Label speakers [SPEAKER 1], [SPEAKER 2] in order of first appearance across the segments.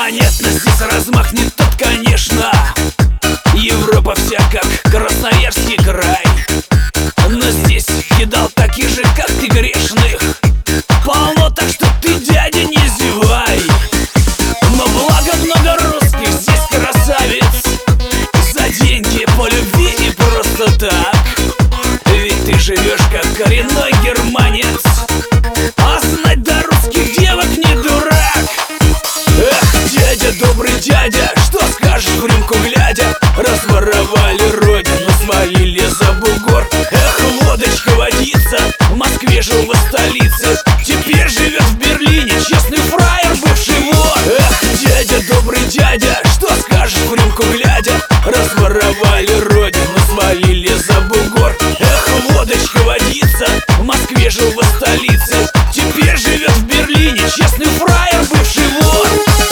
[SPEAKER 1] Понятно, здесь размах не тот, конечно. Европа вся как Красноярский край. Но здесь кидал таких же, как ты, грешных полно, так что ты, дядя, не зевай. Но благо много русских здесь красавиц. За деньги, по любви и просто так. Ведь ты живешь как коренной германец, а знать до русских девок не дурак. Эх, дядя, добрый дядя, что скажешь в рюмку глядя? Разворовали родину, свалили за бугор. Эх, лодочка водится, в Москве жил во столице, теперь живет в Берлине, честный фраер, бывший вор. Эх, дядя, добрый дядя, что скажешь в рюмку глядя? Разворовали родину, свалили за бугор. Эх, лодочка водится, в Москве жил во столице, теперь живет в Берлине, честный фраер, бывший вор.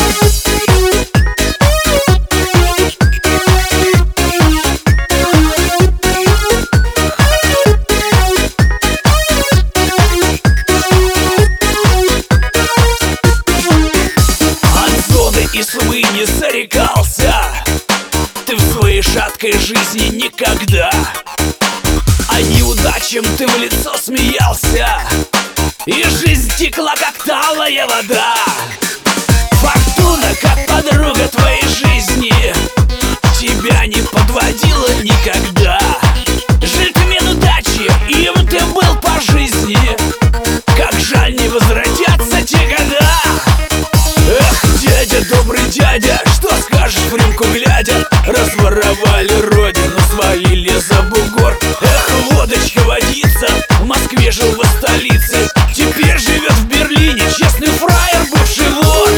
[SPEAKER 1] И свы не зарекался ты в своей шаткой жизни никогда. А неудачам ты в лицо смеялся, и жизнь текла, как талая вода. Фортуна, как подруга твоей жизни, тебя не подводила никогда. Джентльмен удачи, им ты был по жизни, как жаль не возвратятся те года. Эх, дядя, добрый дядя, что скажешь в рюмку глядя? Разворовали родину, свалили за бугор. Эх, лодочка водится, в Москве жил во столице, теперь живет в Берлине, честный фраер, бывший вор.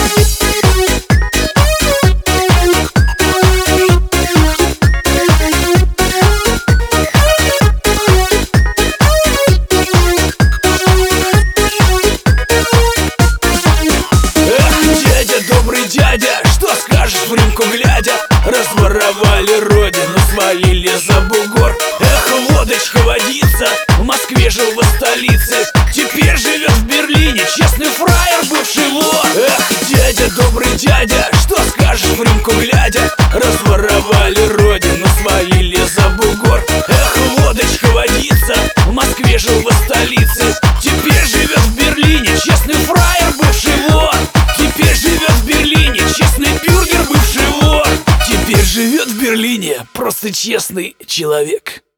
[SPEAKER 1] Дядя, что скажешь в рюмку глядя? Разворовали родину, свалили за бугор. Эх, лодочка водится, в Москве жил во столице, теперь живет в Берлине, честный фраер, бывший вор. Эх, дядя, добрый дядя, что скажешь в рюмку глядя? Разворовали родину, свалили за бугор. Эх, лодочка водится, в Москве жил во столице, теперь живет в Берлине, честный фраер, бывший вор. Теперь живет в Берлине, честный бюргер, бывший вор. Теперь живет в Берлине просто честный человек.